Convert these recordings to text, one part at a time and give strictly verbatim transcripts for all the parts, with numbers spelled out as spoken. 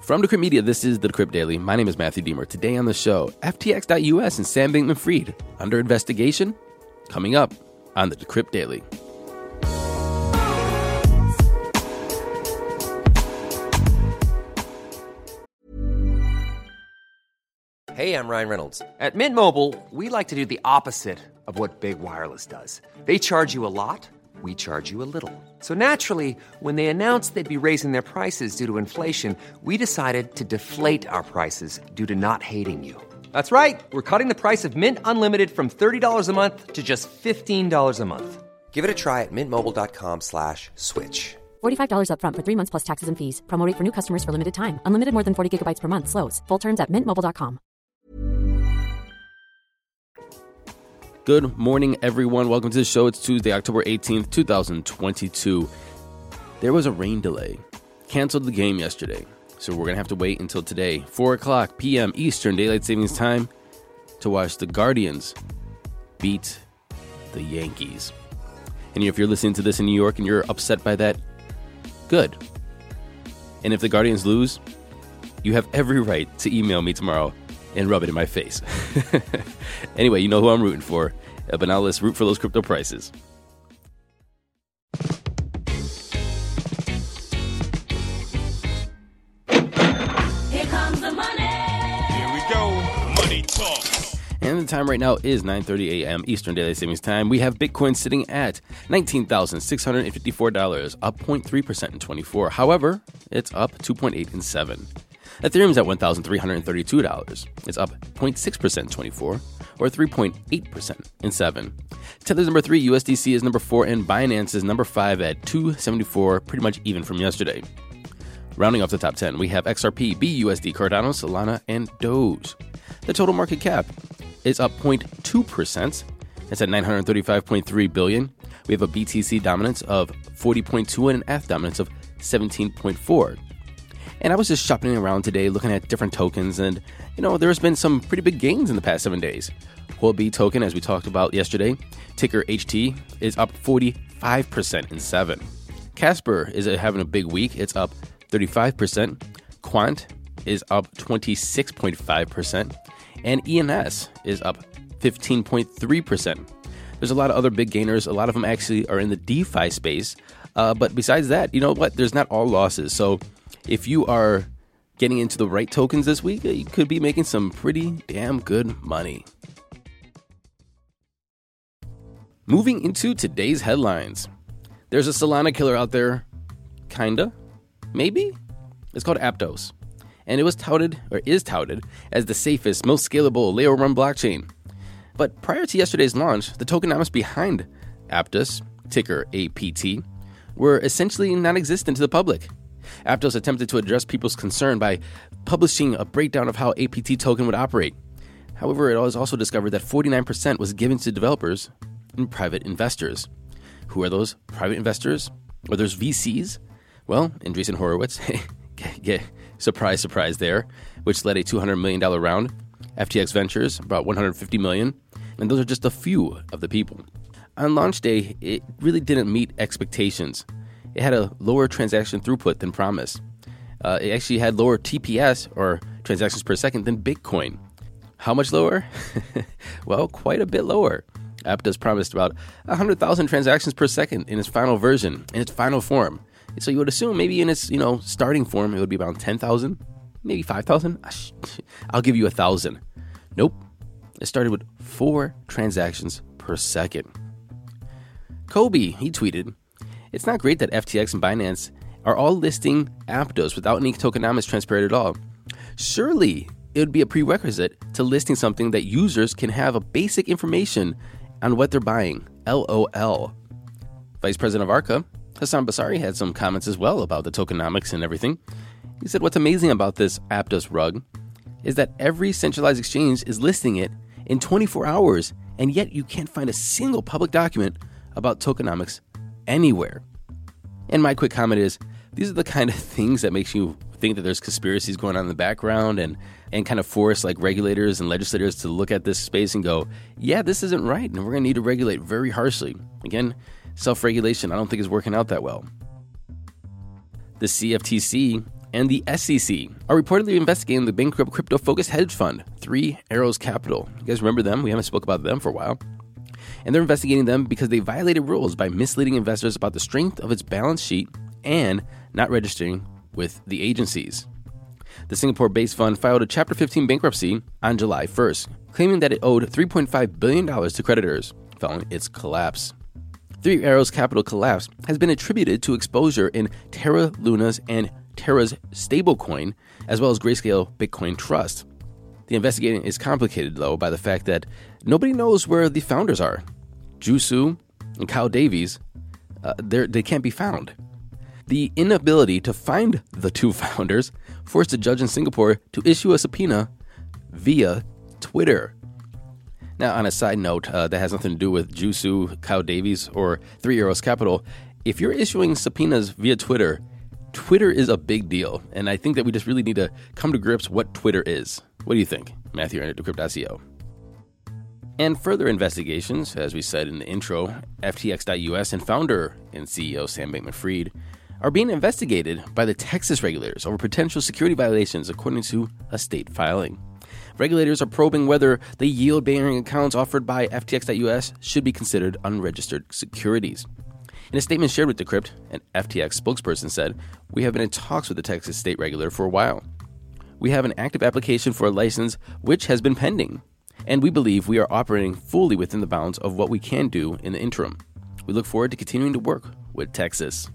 From Decrypt Media, this is the Decrypt Daily. My name is Matthew Deemer. Today on the show, F T X dot U S and Sam Bankman-Fried under investigation? Coming up on the Decrypt Daily. Hey, I'm Ryan Reynolds. At Mint Mobile, we like to do the opposite of what Big Wireless does. They charge you a lot, we charge you a little. So naturally, when they announced they'd be raising their prices due to inflation, we decided to deflate our prices due to not hating you. That's right. We're cutting the price of Mint Unlimited from thirty dollars a month to just fifteen dollars a month. Give it a try at mintmobile.com slash switch. forty-five dollars up front for three months plus taxes and fees. Promo rate for new customers for limited time. Unlimited more than forty gigabytes per month slows. Full terms at mint mobile dot com. Good morning, everyone. Welcome to the show. It's Tuesday, October eighteenth, twenty twenty-two. There was a rain delay. Canceled the game yesterday. So we're going to have to wait until today, four o'clock p.m. Eastern Daylight Savings Time, to watch the Guardians beat the Yankees. And if you're listening to this in New York and you're upset by that, good. And if the Guardians lose, you have every right to email me tomorrow and rub it in my face. Anyway, you know who I'm rooting for. But now let's root for those crypto prices. Here comes the money. Here we go. Money talk. And the time right now is nine thirty a.m. Eastern Daylight Savings Time. We have Bitcoin sitting at nineteen thousand six hundred fifty-four dollars, up zero point three percent in twenty-four. However, it's up two point eight in seven. Ethereum's at one thousand three hundred thirty-two dollars. It's up zero point six percent in twenty-four, or three point eight percent in seven. Tether's number three, U S D C is number four, and Binance is number five at two seventy-four, pretty much even from yesterday. Rounding off the top ten, we have X R P, B U S D, Cardano, Solana, and Doge. The total market cap is up zero point two percent. It's at nine hundred thirty-five point three billion dollars. We have a B T C dominance of forty point two and an E T H dominance of seventeen point four. And I was just shopping around today, looking at different tokens, and, you know, there's been some pretty big gains in the past seven days. Huobi token, as we talked about yesterday, ticker H T, is up forty-five percent in seven. Casper is having a big week. It's up thirty-five percent. Quant is up twenty-six point five percent. And E N S is up fifteen point three percent. There's a lot of other big gainers. A lot of them actually are in the DeFi space. Uh, but besides that, you know what? There's not all losses. So if you are getting into the right tokens this week, you could be making some pretty damn good money. Moving into today's headlines. There's a Solana killer out there. Kinda. Maybe? It's called Aptos. And it was touted, or is touted, as the safest, most scalable layer one blockchain. But prior to yesterday's launch, the tokenomics behind Aptos, ticker A P T, were essentially non-existent to the public. Aptos attempted to address people's concern by publishing a breakdown of how A P T token would operate. However, it was also discovered that forty-nine percent was given to developers and private investors. Who are those private investors? Or those V Cs? Well, Andreessen Horowitz, get, get, surprise, surprise there, which led a two hundred million dollars round. F T X Ventures, about one hundred fifty million dollars, and those are just a few of the people. On launch day, it really didn't meet expectations. It had a lower transaction throughput than promised. Uh, it actually had lower T P S, or transactions per second, than Bitcoin. How much lower? Well, quite a bit lower. Aptos promised about one hundred thousand transactions per second in its final version, in its final form. So you would assume maybe in its, you know, starting form, it would be about ten thousand, maybe five thousand. I'll give you one thousand. Nope. It started with four transactions per second. Kobe, he tweeted, "It's not great that F T X and Binance are all listing Aptos without any tokenomics transparent at all. Surely it would be a prerequisite to listing something that users can have a basic information on what they're buying. LOL." Vice President of Arca, Hassan Basari, had some comments as well about the tokenomics and everything. He said what's amazing about this Aptos rug is that every centralized exchange is listing it in twenty-four hours, and yet you can't find a single public document about tokenomics anywhere. And my quick comment is, these are the kind of things that makes you think that there's conspiracies going on in the background and, and kind of force like regulators and legislators to look at this space and go, yeah, this isn't right, and we're going to need to regulate very harshly. Again, self-regulation I don't think is working out that well. The C F T C and the S E C are reportedly investigating the bankrupt crypto-focused hedge fund, Three Arrows Capital. You guys remember them? We haven't spoke about them for a while. And they're investigating them because they violated rules by misleading investors about the strength of its balance sheet and not registering with the agencies. The Singapore-based fund filed a Chapter fifteen bankruptcy on July first, claiming that it owed three point five billion dollars to creditors following its collapse. Three Arrows Capital collapse has been attributed to exposure in Terra Luna's and Terra's stablecoin, as well as Grayscale Bitcoin Trust. The investigation is complicated, though, by the fact that nobody knows where the founders are. Ju Su and Kyle Davies, uh, they can't be found. The inability to find the two founders forced a judge in Singapore to issue a subpoena via Twitter. Now, on a side note, uh, that has nothing to do with Ju Su, Kyle Davies, or Three Arrows Capital. If you're issuing subpoenas via Twitter, Twitter is a big deal, and I think that we just really need to come to grips what Twitter is. What do you think? Matthew Arnett, Decrypt dot co. And further investigations, as we said in the intro, F T X dot U S and founder and C E O Sam Bankman-Fried are being investigated by the Texas regulators over potential security violations, according to a state filing. Regulators are probing whether the yield-bearing accounts offered by F T X dot U S should be considered unregistered securities. In a statement shared with Decrypt, an F T X spokesperson said, "We have been in talks with the Texas state regulator for a while. We have an active application for a license which has been pending, and we believe we are operating fully within the bounds of what we can do in the interim. We look forward to continuing to work with Texas."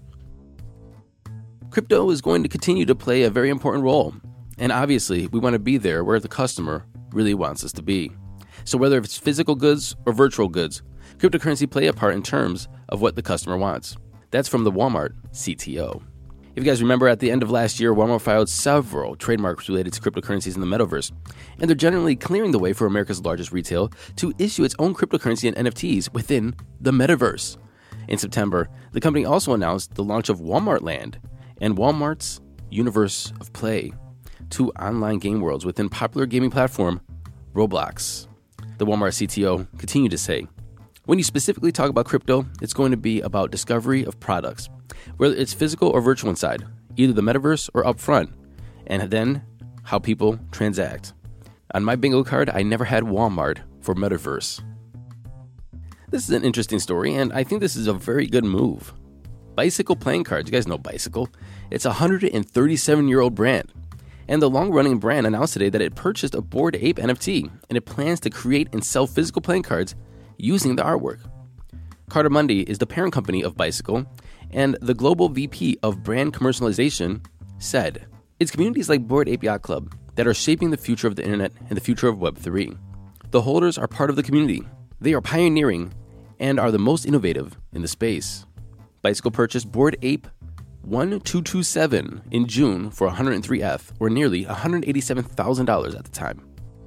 Crypto is going to continue to play a very important role, and obviously we want to be there where the customer really wants us to be. So whether it's physical goods or virtual goods, cryptocurrency play a part in terms of what the customer wants. That's from the Walmart C T O. If you guys remember, at the end of last year, Walmart filed several trademarks related to cryptocurrencies in the metaverse, and they're generally clearing the way for America's largest retail to issue its own cryptocurrency and N F Ts within the metaverse. In September, the company also announced the launch of Walmart Land and Walmart's Universe of Play, two online game worlds within popular gaming platform Roblox. The Walmart C T O continued to say, "When you specifically talk about crypto, it's going to be about discovery of products, whether it's physical or virtual inside, either the metaverse or upfront, and then how people transact. On my bingo card, I never had Walmart for metaverse." This is an interesting story, and I think this is a very good move. Bicycle playing cards, you guys know Bicycle. It's a one hundred thirty-seven-year-old brand. And the long-running brand announced today that it purchased a Bored Ape N F T, and it plans to create and sell physical playing cards using the artwork. Carter Mundi is the parent company of Bicycle, and the global V P of brand commercialization said, "It's communities like Bored Ape Yacht Club that are shaping the future of the internet and the future of Web three. The holders are part of the community. They are pioneering and are the most innovative in the space." Bicycle purchased Bored Ape one two two seven in June for one hundred three F, or nearly one hundred eighty-seven thousand dollars at the time.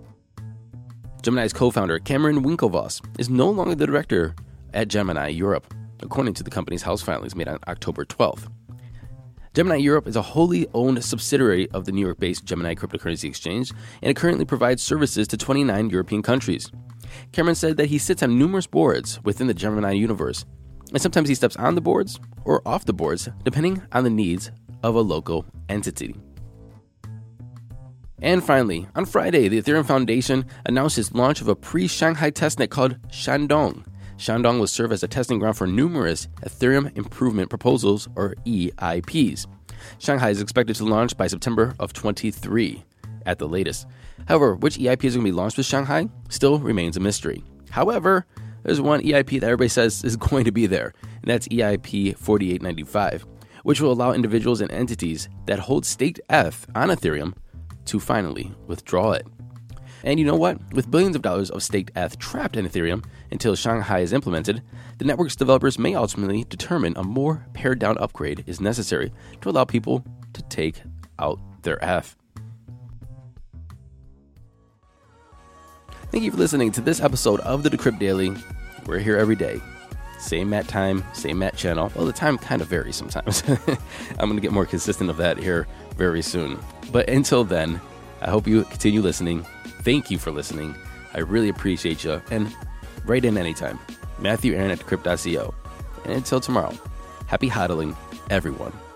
Gemini's co-founder, Cameron Winklevoss, is no longer the director at Gemini Europe, according to the company's house filings made on October twelfth. Gemini Europe is a wholly owned subsidiary of the New York-based Gemini Cryptocurrency Exchange, and it currently provides services to twenty-nine European countries. Cameron said that he sits on numerous boards within the Gemini universe, and sometimes he steps on the boards or off the boards, depending on the needs of a local entity. And finally, on Friday, the Ethereum Foundation announced its launch of a pre-Shanghai testnet called Shandong. Shandong will serve as a testing ground for numerous Ethereum Improvement Proposals, or E I Ps. Shanghai is expected to launch by September of twenty-three at the latest. However, which E I Ps are going to be launched with Shanghai still remains a mystery. However, there's one E I P that everybody says is going to be there, and that's E I P forty-eight ninety-five, which will allow individuals and entities that hold staked E T H on Ethereum to finally withdraw it. And you know what? With billions of dollars of staked E T H trapped in Ethereum until Shanghai is implemented, the network's developers may ultimately determine a more pared-down upgrade is necessary to allow people to take out their E T H. Thank you for listening to this episode of the Decrypt Daily. We're here every day. Same Matt time, same Matt channel. Well, the time kind of varies sometimes. I'm going to get more consistent of that here very soon. But until then, I hope you continue listening. Thank you for listening. I really appreciate you. And write in anytime. Matthew Aaron at Decrypt dot co. And until tomorrow, happy hodling, everyone.